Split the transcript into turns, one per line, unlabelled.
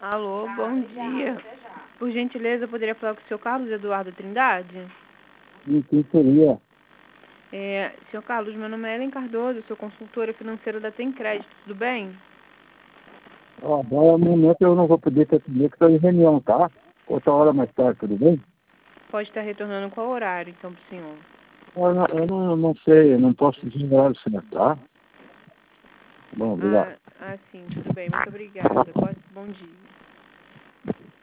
Alô, bom dia. Por gentileza, eu poderia falar com o senhor Carlos Eduardo Trindade?
E quem seria?
Senhor Carlos, meu nome é Ellen Cardoso, sou consultora financeira da Tem Crédito, tudo bem?
Agora, no momento, eu não vou poder te atender, que estou em reunião, tá? Outra hora mais tarde, tudo bem?
Pode estar retornando qual horário, então, para o senhor?
Eu não sei, eu não posso dizer o horário certo, tá? Bom, obrigado.
Sim, tudo bem, muito obrigada. Bom dia.